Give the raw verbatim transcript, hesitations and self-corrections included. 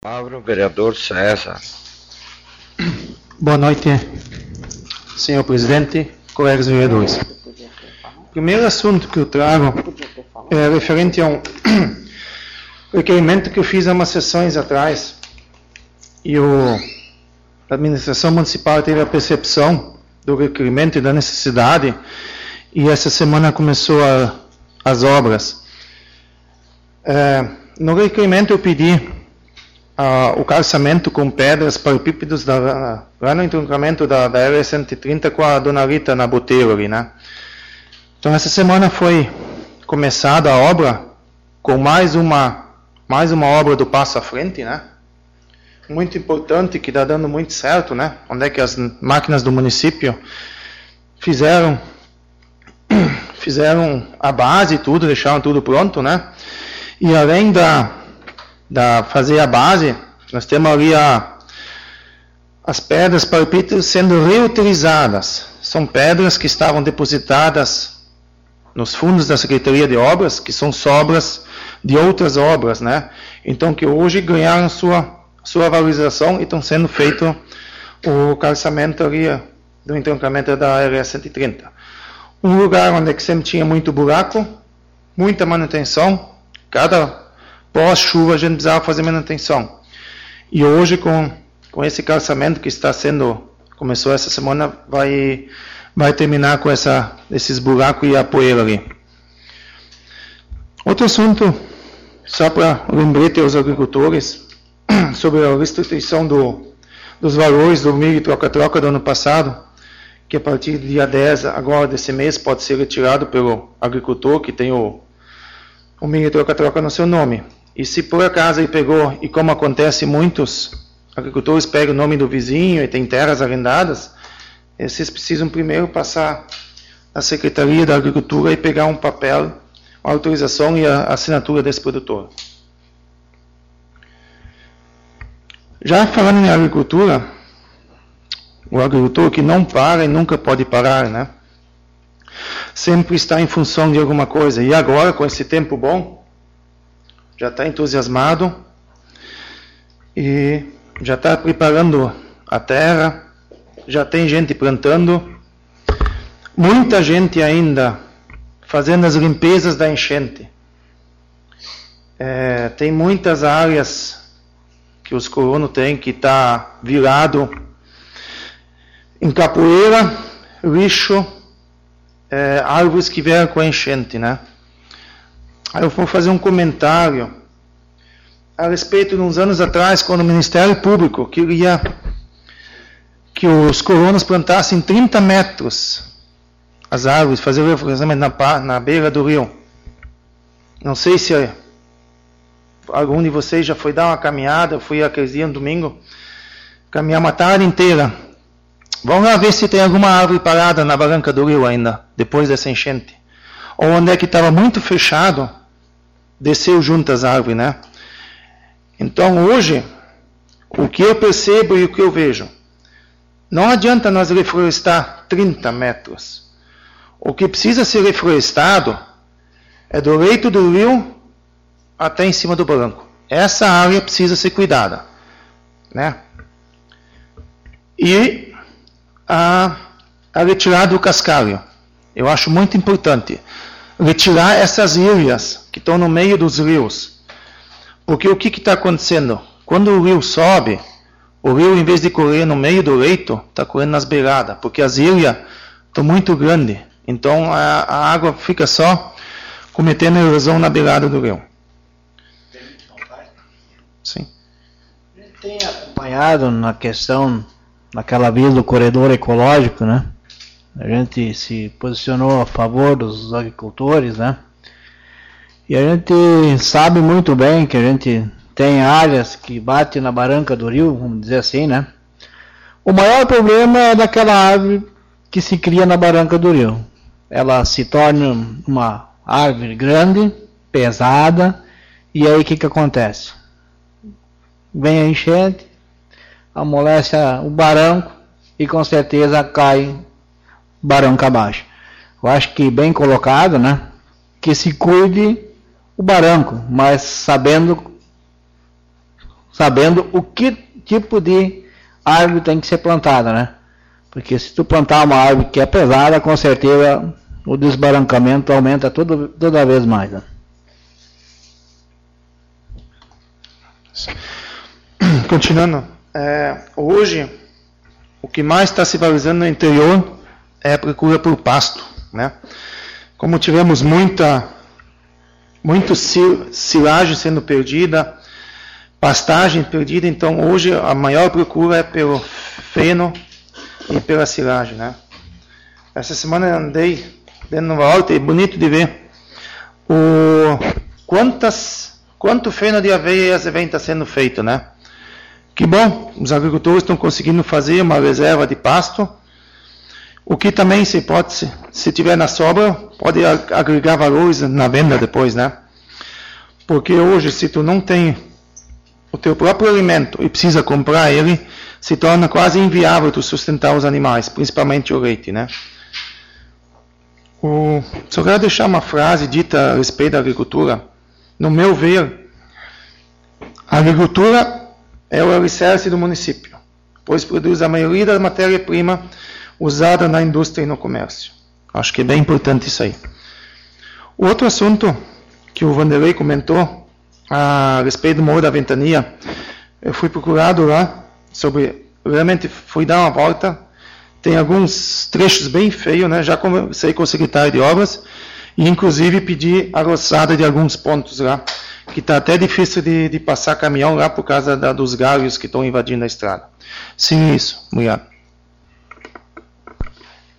Palavra, vereador César. Boa noite, senhor presidente, colegas vereadores. O primeiro assunto que eu trago é referente a um requerimento que eu fiz há umas sessões atrás, e o, a administração municipal teve a percepção do requerimento e da necessidade, e essa semana começou a, as obras. É, no requerimento eu pedi Uh, o calçamento com pedras paralelepípedos da, lá no entroncamento da, da R cento e trinta com a Dona Rita na Boteiro ali, né? Então essa semana foi começada a obra com mais uma mais uma obra do passo à frente, né? Muito importante, que está dando muito certo, né? Onde é que as máquinas do município fizeram fizeram a base e tudo, deixaram tudo pronto, né? E além da da fazer a base, nós temos ali a, as pedras paralelepípedas sendo reutilizadas. São pedras que estavam depositadas nos fundos da Secretaria de Obras, que são sobras de outras obras, né? Então, que hoje ganharam sua, sua valorização e estão sendo feito o calçamento ali do entroncamento da R cento e trinta. Um lugar onde que sempre tinha muito buraco, muita manutenção, cada pós-chuva a gente precisava fazer manutenção. E hoje, com, com esse calçamento que está sendo, começou essa semana, vai, vai terminar com essa, esses buracos e a poeira ali. Outro assunto, só para lembrete aos agricultores, sobre a restituição do, dos valores do milho troca-troca do ano passado, que a partir do dia dez, agora desse mês, pode ser retirado pelo agricultor que tem o, o milho troca-troca no seu nome. E se por acaso ele pegou, e como acontece, muitos agricultores pegam o nome do vizinho e tem terras arrendadas, esses precisam primeiro passar na Secretaria da Agricultura e pegar um papel, uma autorização e a assinatura desse produtor. Já falando em agricultura, o agricultor que não para e nunca pode parar, né? Sempre está em função de alguma coisa. E agora, com esse tempo bom, já está entusiasmado e já está preparando a terra, já tem gente plantando, muita gente ainda fazendo as limpezas da enchente. É, tem muitas áreas que os colonos têm que está virado em capoeira, lixo, é, árvores que vieram com a enchente, né? Aí eu vou fazer um comentário a respeito de uns anos atrás, quando o Ministério Público queria que os colonos plantassem trinta metros as árvores, fazer o reflorestamento na, na beira do rio. Não sei se algum de vocês já foi dar uma caminhada, eu fui aquele dia, um domingo, caminhar uma tarde inteira. Vamos lá ver se tem alguma árvore parada na barranca do rio ainda, depois dessa enchente. Ou onde é que estava muito fechado, desceu junto às árvores, né? Então, hoje, o que eu percebo e o que eu vejo, não adianta nós reflorestar trinta metros. O que precisa ser reflorestado é do leito do rio até em cima do barranco. Essa área precisa ser cuidada, né? E a, a retirada do cascalho. Eu acho muito importante retirar essas ilhas que estão no meio dos rios. Porque o que está acontecendo? Quando o rio sobe, o rio, em vez de correr no meio do leito, está correndo nas beiradas, porque as ilhas estão muito grandes. Então a, a água fica só cometendo erosão na beirada do rio. Sim. A gente tem acompanhado na questão, naquela via do corredor ecológico, né? A gente se posicionou a favor dos agricultores, né? E a gente sabe muito bem que a gente tem áreas que batem na barranca do rio, vamos dizer assim, né? O maior problema é daquela árvore que se cria na barranca do rio. Ela se torna uma árvore grande, pesada, e aí o que que acontece? Vem a enchente, amolece o barranco e com certeza cai barranco abaixo. Eu acho que bem colocado, né? Que se cuide o barranco, mas sabendo sabendo o que tipo de árvore tem que ser plantada, né? Porque se tu plantar uma árvore que é pesada, com certeza o desbarancamento aumenta todo, toda vez mais, né? Continuando, é, hoje o que mais está se valorizando no interior é a procura por pasto, né? Como tivemos muita, muito silagem sendo perdida, pastagem perdida, então hoje a maior procura é pelo feno e pela silagem, né? Essa semana eu andei dentro de Nova Horta, é bonito de ver o quantas quanto feno de aveia e azevém está sendo feito, né? Que bom, os agricultores estão conseguindo fazer uma reserva de pasto, o que também se pode, se, se tiver na sobra, pode agregar valores na venda depois, né? Porque hoje, se tu não tem o teu próprio alimento e precisa comprar ele, se torna quase inviável tu sustentar os animais, principalmente o leite, né? O, só quero deixar uma frase dita a respeito da agricultura. No meu ver, a agricultura é o alicerce do município, pois produz a maioria da matéria-prima usada na indústria e no comércio. Acho que é bem importante isso aí. O outro assunto que o Vanderlei comentou a respeito do Morro da Ventania, eu fui procurado lá sobre, realmente fui dar uma volta, tem alguns trechos bem feios, né? Já conversei com o secretário de obras e inclusive pedi a roçada de alguns pontos lá, que está até difícil de, de passar caminhão lá por causa da, dos galhos que estão invadindo a estrada. Sim, isso. Obrigado.